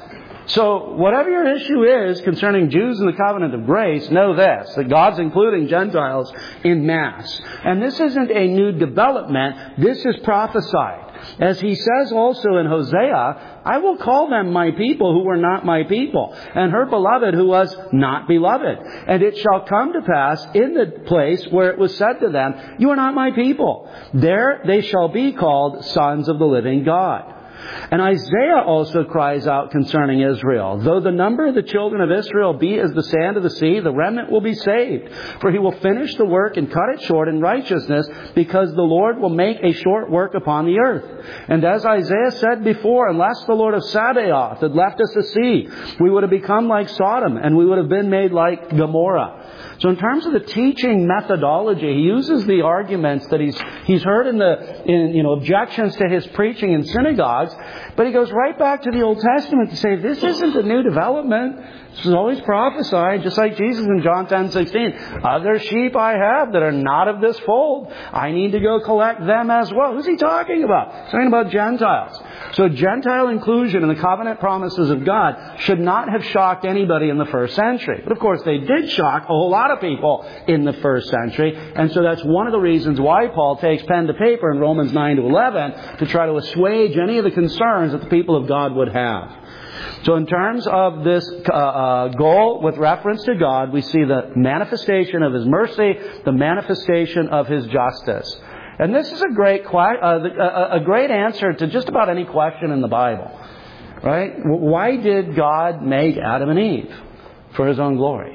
So whatever your issue is concerning Jews in the covenant of grace, know this, that God's including Gentiles in mass. And this isn't a new development. This is prophesied. As He says also in Hosea, I will call them my people who were not my people, and her beloved who was not beloved. And it shall come to pass in the place where it was said to them, you are not my people. There they shall be called sons of the living God. And Isaiah also cries out concerning Israel, though the number of the children of Israel be as the sand of the sea, the remnant will be saved. For he will finish the work and cut it short in righteousness, because the Lord will make a short work upon the earth. And as Isaiah said before, unless the Lord of Sabaoth had left us a sea, we would have become like Sodom, and we would have been made like Gomorrah. So in terms of the teaching methodology, he uses the arguments that he's he's heard in the in you know objections to his preaching in synagogues, but he goes right back to the Old Testament to say this isn't a new development. This is always prophesied, just like Jesus in John ten sixteen. Other sheep I have that are not of this fold. I need to go collect them as well. Who's he talking about? He's talking about Gentiles. So Gentile inclusion in the covenant promises of God should not have shocked anybody in the first century. But of course they did shock a whole lot of people in the first century. And so that's one of the reasons why Paul takes pen to paper in Romans nine to eleven to try to assuage any of the concerns that the people of God would have. So in terms of this uh, uh, goal with reference to God, we see the manifestation of His mercy, the manifestation of His justice. And this is a great uh, a great answer to just about any question in the Bible. Right? Why did God make Adam and Eve? For His own glory.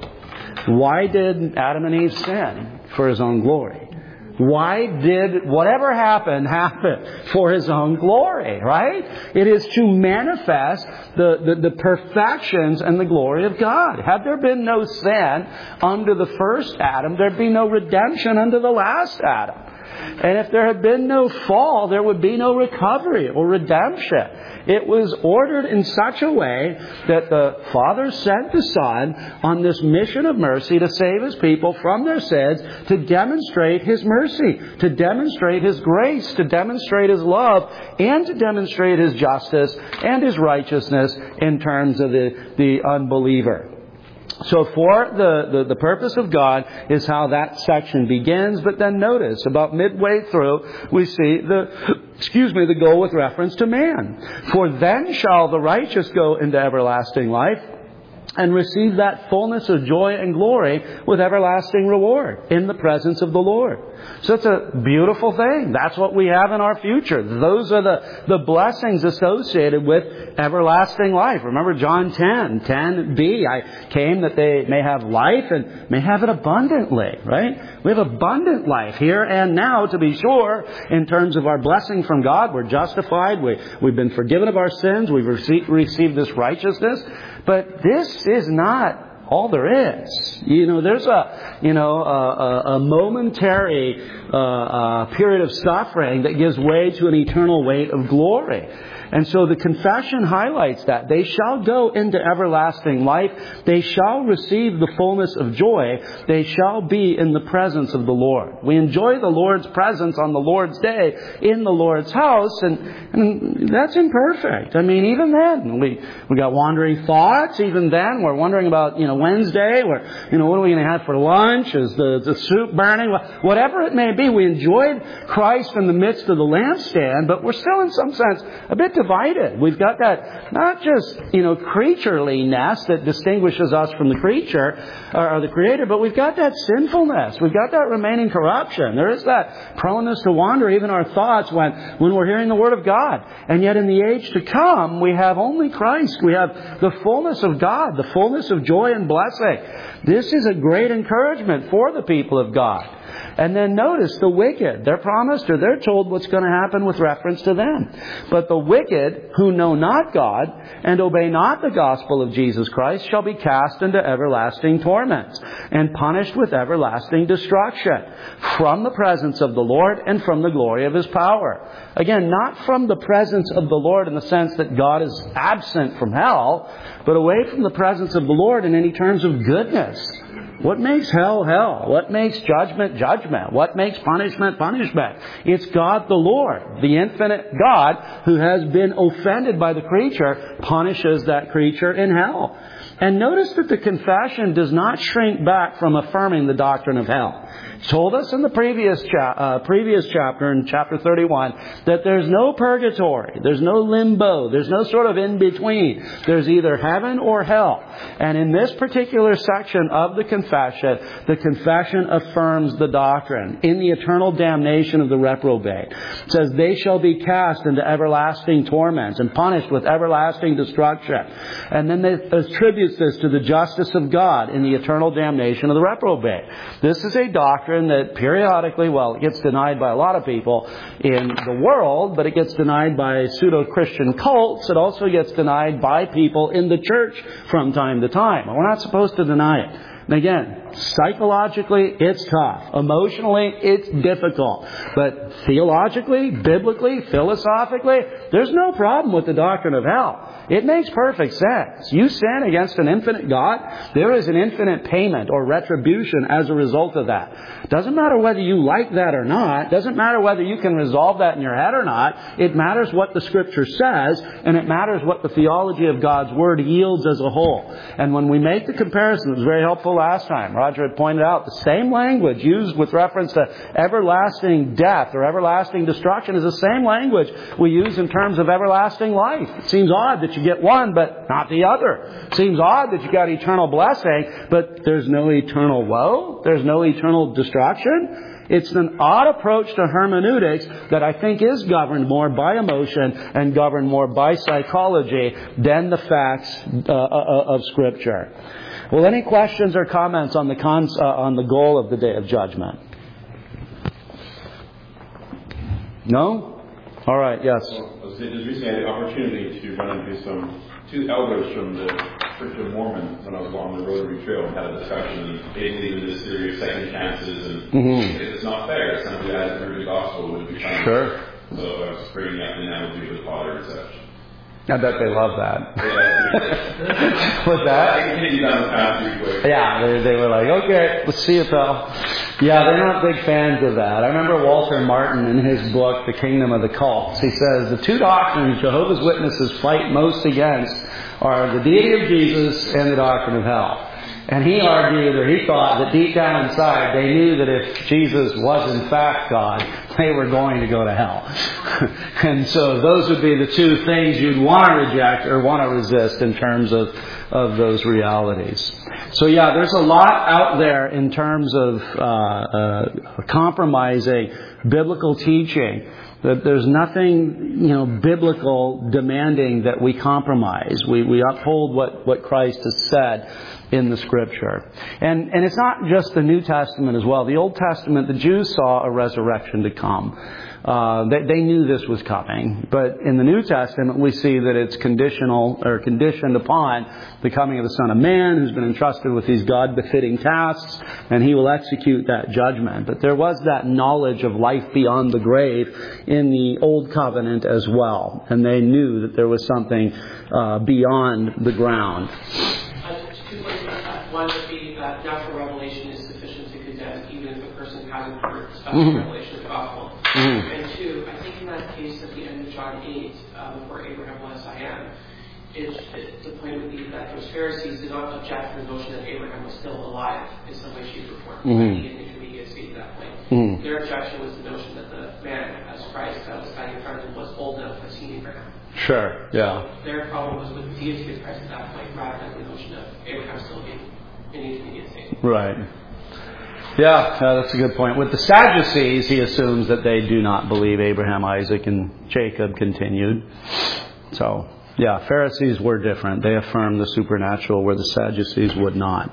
Why did Adam and Eve sin? For His own glory. Why did whatever happened happen? For His own glory, right? It is to manifest the, the, the perfections and the glory of God. Had there been no sin under the first Adam, there'd be no redemption under the last Adam. And if there had been no fall, there would be no recovery or redemption. It was ordered in such a way that the Father sent the Son on this mission of mercy to save His people from their sins, to demonstrate His mercy, to demonstrate His grace, to demonstrate His love, and to demonstrate His justice and His righteousness in terms of the, the unbeliever. So for the, the, the purpose of God is how that section begins. But then notice, about midway through, we see the, excuse me, the goal with reference to man. For then shall the righteous go into everlasting life, and receive that fullness of joy and glory with everlasting reward in the presence of the Lord. So it's a beautiful thing. That's what we have in our future. Those are the, the blessings associated with everlasting life. Remember John ten, ten b, I came that they may have life and may have it abundantly, right? We have abundant life here and now, to be sure, in terms of our blessing from God. We're justified. We, we've been forgiven of our sins. We've received, received this righteousness. But this is not all there is. You know, there's a, you know, a, a momentary uh, uh, period of suffering that gives way to an eternal weight of glory. And so the confession highlights that. They shall go into everlasting life. They shall receive the fullness of joy. They shall be in the presence of the Lord. We enjoy the Lord's presence on the Lord's day in the Lord's house, and, and that's imperfect. I mean, even then, we we got wandering thoughts. Even then, we're wondering about, you know, Wednesday. We're, you know, what are we going to have for lunch? Is the, the soup burning? Whatever it may be, we enjoyed Christ in the midst of the lampstand, but we're still in some sense a bit divided. We've got that not just, you know, creatureliness that distinguishes us from the creature or the Creator, but we've got that sinfulness. We've got that remaining corruption. There is that proneness to wander, even our thoughts, when, when we're hearing the Word of God. And yet in the age to come, we have only Christ. We have the fullness of God, the fullness of joy and blessing. This is a great encouragement for the people of God. And then notice the wicked. They're promised, or they're told what's going to happen with reference to them. But the wicked who know not God and obey not the gospel of Jesus Christ shall be cast into everlasting torments and punished with everlasting destruction from the presence of the Lord and from the glory of His power. Again, not from the presence of the Lord in the sense that God is absent from hell, but away from the presence of the Lord in any terms of goodness. What makes hell, hell? What makes judgment, judgment? What makes punishment, punishment? It's God the Lord, the infinite God who has been offended by the creature, punishes that creature in hell. And notice that the confession does not shrink back from affirming the doctrine of hell. It's told us in the previous, cha- uh, previous chapter, in chapter thirty-one, that there's no purgatory, there's no limbo, there's no sort of in-between. There's either heaven or hell. And in this particular section of the confession, the confession affirms the doctrine in the eternal damnation of the reprobate. It says, they shall be cast into everlasting torments and punished with everlasting destruction. And then it attributes this to the justice of God in the eternal damnation of the reprobate. This is a doctrine that periodically, well, it gets denied by a lot of people in the world, but it gets denied by pseudo-Christian cults. It also gets denied by people in the church from time to time. And we're not supposed to deny it. And again, psychologically, it's tough. Emotionally, it's difficult. But theologically, biblically, philosophically, there's no problem with the doctrine of hell. It makes perfect sense. You sin against an infinite God, there is an infinite payment or retribution as a result of that. Doesn't matter whether you like that or not. Doesn't matter whether you can resolve that in your head or not. It matters what the Scripture says, and it matters what the theology of God's Word yields as a whole. And when we make the comparison, it was very helpful last time. Roger had pointed out the same language used with reference to everlasting death or everlasting destruction is the same language we use in terms of everlasting life. It seems odd that you get one, but not the other. It seems odd that you got eternal blessing, but there's no eternal woe. There's no eternal destruction. It's an odd approach to hermeneutics that I think is governed more by emotion and governed more by psychology than the facts uh, of Scripture. Well, any questions or comments on the cons- uh, on the goal of the Day of Judgment? No? All right, yes. Well, just recently I had the opportunity to run into some two elders from the Church of Mormon when I was along the Rotary Trail and had a discussion. They believe in this theory of second chances, and mm-hmm. it's not fair. Somebody who hasn't heard the gospel would be trying sure. to. So I was bringing up the analogy with Father and such. I bet they love that. Yeah. What's that? I continued down the path pretty quick. Yeah, they, they were like, okay, let's see it, pal. Yeah, they're not big fans of that. I remember Walter Martin in his book, The Kingdom of the Cults. He says, the two doctrines Jehovah's Witnesses fight most against are the deity of Jesus and the doctrine of hell. And he argued, or he thought, that deep down inside they knew that if Jesus was in fact God, they were going to go to hell. And so those would be the two things you'd want to reject or want to resist in terms of, of those realities. So yeah, there's a lot out there in terms of uh, uh, compromising biblical teaching. That there's nothing, you know, biblical demanding that we compromise. We we uphold what, what Christ has said in the Scripture. And and it's not just the New Testament as well. The Old Testament, the Jews saw a resurrection to come. Uh, they, they knew this was coming. But in the New Testament, we see that it's conditional or conditioned upon the coming of the Son of Man, who's been entrusted with these God-befitting tasks, and he will execute that judgment. But there was that knowledge of life beyond the grave in the Old Covenant as well. And they knew that there was something uh, beyond the ground. Uh, two points about that. One would be that natural revelation is sufficient to condemn even if a person hasn't heard the special mm-hmm. revelation of the gospel. Mm-hmm. And two, I think in that case at the end of John eight, uh, before Abraham was I am, it, it, the point would be that those Pharisees did not object to the notion that Abraham was still alive in some way, shape, or form. Mm-hmm. He had intermediate state at that point. Mm-hmm. Their objection was the notion that the man, as Christ, that was standing in front of him, was old enough to have seen Abraham. Sure, yeah. So their problem was with the deity of Christ at that point, rather than the notion of Abraham still being in intermediate state. Right. Yeah, uh, that's a good point. With the Sadducees, he assumes that they do not believe Abraham, Isaac, and Jacob continued. So, yeah, Pharisees were different. They affirmed the supernatural where the Sadducees would not.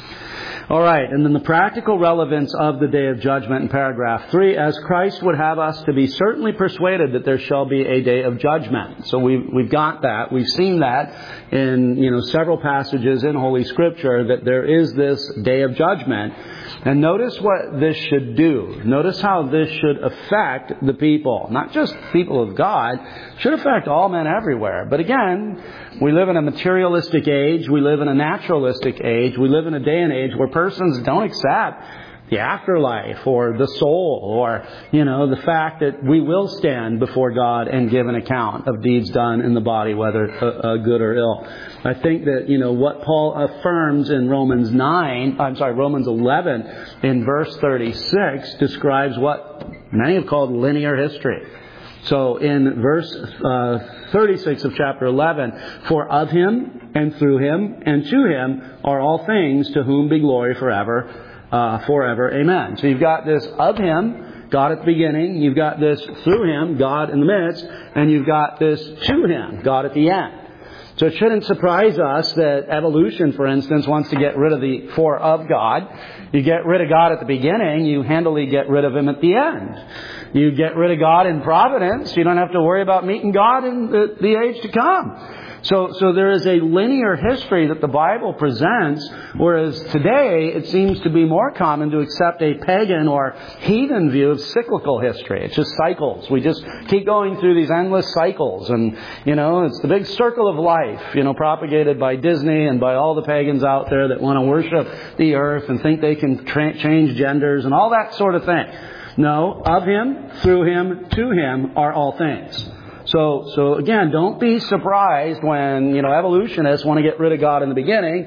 All right, and then the practical relevance of the Day of Judgment in paragraph three, as Christ would have us to be certainly persuaded that there shall be a day of judgment. So we've, we've got that. We've seen that in, you know, several passages in Holy Scripture that there is this day of judgment. And notice what this should do. Notice how this should affect the people. Not just people of God. It should affect all men everywhere. But again, we live in a materialistic age. We live in a naturalistic age. We live in a day and age where persons don't accept the afterlife or the soul or, you know, the fact that we will stand before God and give an account of deeds done in the body, whether uh, uh, good or ill. I think that, you know, what Paul affirms in Romans nine, I'm sorry, Romans eleven in verse thirty-six describes what many have called linear history. So in verse uh, thirty-six of chapter eleven, for of Him and through Him and to Him are all things, to whom be glory forever. Uh, forever. Amen. So you've got this of Him, God at the beginning. You've got this through Him, God in the midst. And you've got this to Him, God at the end. So it shouldn't surprise us that evolution, for instance, wants to get rid of the for of God. You get rid of God at the beginning, you handily get rid of Him at the end. You get rid of God in providence, you don't have to worry about meeting God in the, the age to come. So, so there is a linear history that the Bible presents, whereas today it seems to be more common to accept a pagan or heathen view of cyclical history. It's just cycles. We just keep going through these endless cycles, and, you know, it's the big circle of life, you know, propagated by Disney and by all the pagans out there that want to worship the earth and think they can tra- change genders and all that sort of thing. No, of Him, through Him, to Him are all things. So, so again, don't be surprised when, you know, evolutionists want to get rid of God in the beginning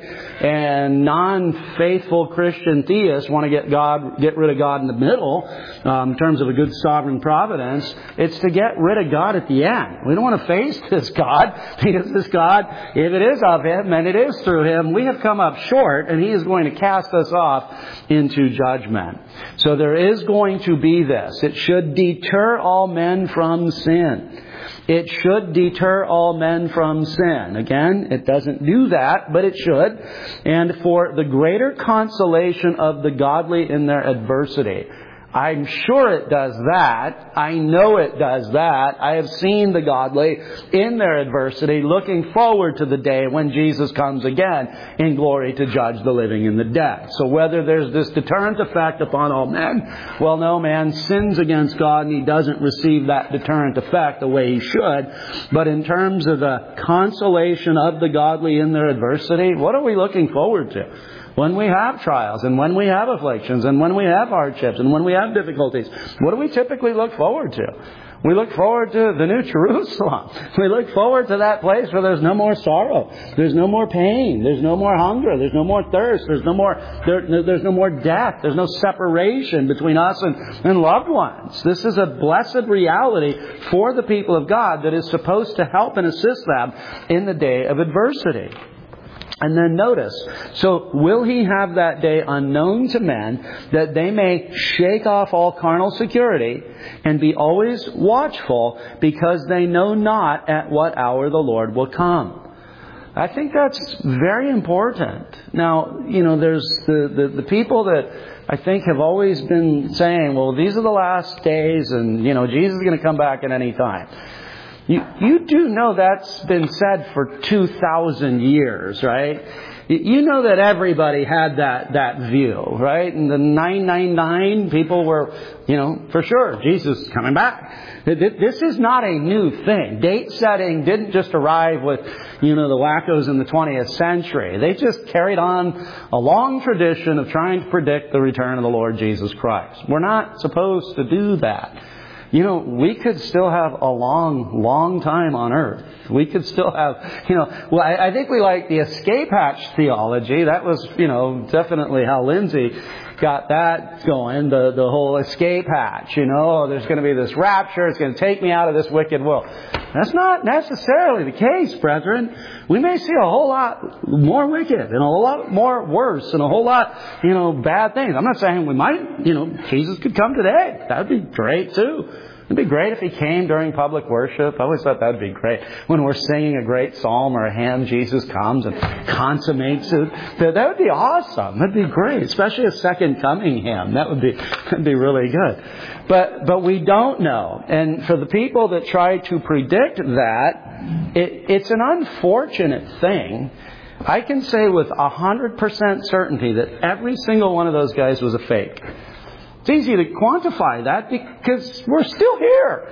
and non-faithful Christian theists want to get God, get rid of God in the middle, um, in terms of a good sovereign providence. It's to get rid of God at the end. We don't want to face this God, because this God, if it is of Him and it is through Him, we have come up short, and He is going to cast us off into judgment. So there is going to be this. It should deter all men from sin. It should deter all men from sin. Again, it doesn't do that, but it should. And for the greater consolation of the godly in their adversity. I'm sure it does that. I know it does that. I have seen the godly in their adversity looking forward to the day when Jesus comes again in glory to judge the living and the dead. So whether there's this deterrent effect upon all men, well, no, man sins against God and he doesn't receive that deterrent effect the way he should. But in terms of the consolation of the godly in their adversity, what are we looking forward to? When we have trials, and when we have afflictions, and when we have hardships, and when we have difficulties, what do we typically look forward to? We look forward to the New Jerusalem. We look forward to that place where there's no more sorrow. There's no more pain. There's no more hunger. There's no more thirst. There's no more, there, there's no more death. There's no separation between us and, and loved ones. This is a blessed reality for the people of God that is supposed to help and assist them in the day of adversity. And then notice, so will He have that day unknown to men, that they may shake off all carnal security and be always watchful, because they know not at what hour the Lord will come. I think that's very important. Now, you know, there's the, the, the people that I think have always been saying, well, these are the last days and, you know, Jesus is going to come back at any time. You, you do know that's been said for two thousand years, right? You know that everybody had that, that view, right? In the nine nine nine, people were, you know, for sure, Jesus is coming back. This is not a new thing. Date setting didn't just arrive with, you know, the wackos in the twentieth century. They just carried on a long tradition of trying to predict the return of the Lord Jesus Christ. We're not supposed to do that. You know, we could still have a long, long time on earth. We could still have, you know, well, I, I think we like the escape hatch theology. That was, you know, definitely how Lindsay got that going, the, the whole escape hatch, you know, there's going to be this rapture, it's going to take me out of this wicked world. That's not necessarily the case, brethren. We may see a whole lot more wicked and a whole lot more worse and a whole lot, you know, bad things. I'm not saying we might, you know, Jesus could come today. That would be great too. It'd be great if He came during public worship. I always thought that would be great. When we're singing a great psalm or a hymn, Jesus comes and consummates it. That would be awesome. That'd be great. Especially a second coming hymn. That would be, that'd be really good. But, but we don't know. And for the people that try to predict that, it, it's an unfortunate thing. I can say with a hundred percent certainty that every single one of those guys was a fake. It's easy to quantify that because we're still here.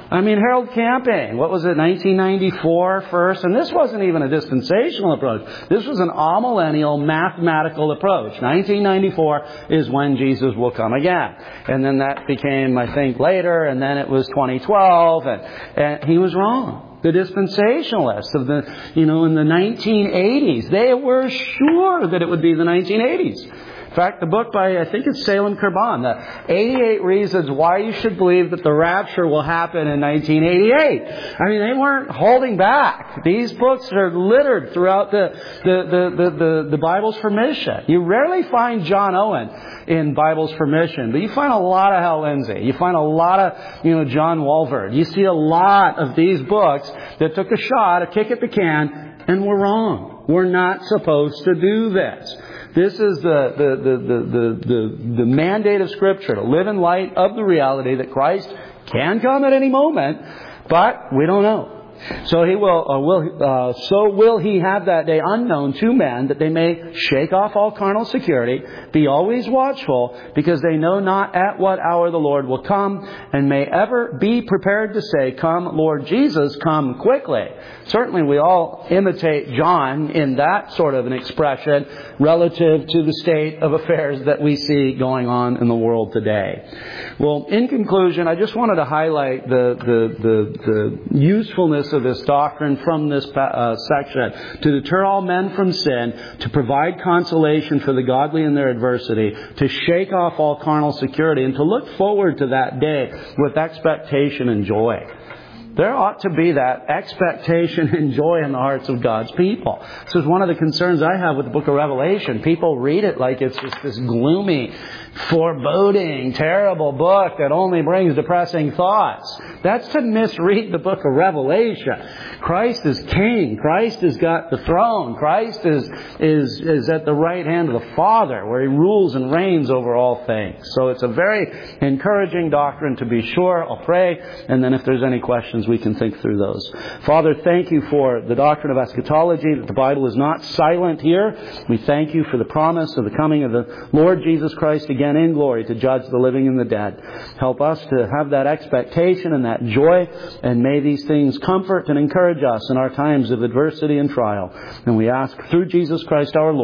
I mean, Harold Camping, what was it, nineteen ninety-four first? And this wasn't even a dispensational approach. This was an amillennial mathematical approach. nineteen ninety-four is when Jesus will come again. And then that became, I think, later, and then it was twenty twelve, and, and he was wrong. The dispensationalists of the, you know, in the nineteen eighties, they were sure that it would be the nineteen eighties. In fact, the book by, I think it's Salem Kirban, the eighty-eight Reasons Why You Should Believe That the Rapture Will Happen in nineteen eighty-eight. I mean, they weren't holding back. These books are littered throughout the, the, the, the, the, the Bibles for Mission. You rarely find John Owen in Bibles for Mission, but you find a lot of Hal Lindsey. You find a lot of, you know, John Walvoord. You see a lot of these books that took a shot, a kick at the can, and were wrong. We're not supposed to do this. This is the, the, the, the, the, the mandate of Scripture, to live in light of the reality that Christ can come at any moment, but we don't know. So he will, uh, will uh, so will he have that day unknown to men, that they may shake off all carnal security, be always watchful, because they know not at what hour the Lord will come, and may ever be prepared to say, "Come, Lord Jesus, come quickly." Certainly we all imitate John in that sort of an expression relative to the state of affairs that we see going on in the world today. Well, in conclusion, I just wanted to highlight the, the, the, the usefulness of this doctrine from this uh, section, to deter all men from sin, to provide consolation for the godly in their adversity, to shake off all carnal security, and to look forward to that day with expectation and joy. There ought to be that expectation and joy in the hearts of God's people. This is one of the concerns I have with the book of Revelation. People read it like it's just this gloomy, foreboding, terrible book that only brings depressing thoughts. That's to misread the book of Revelation. Christ is king. Christ has got the throne. Christ is, is, is at the right hand of the Father, where he rules and reigns over all things. So it's a very encouraging doctrine, to be sure. I'll pray, and then if there's any questions, we can think through those. Father, thank you for the doctrine of eschatology, that the Bible is not silent here. We thank you for the promise of the coming of the Lord Jesus Christ again in glory to judge the living and the dead. Help us to have that expectation and that joy, and may these things comfort and encourage us in our times of adversity and trial. And we ask through Jesus Christ our Lord,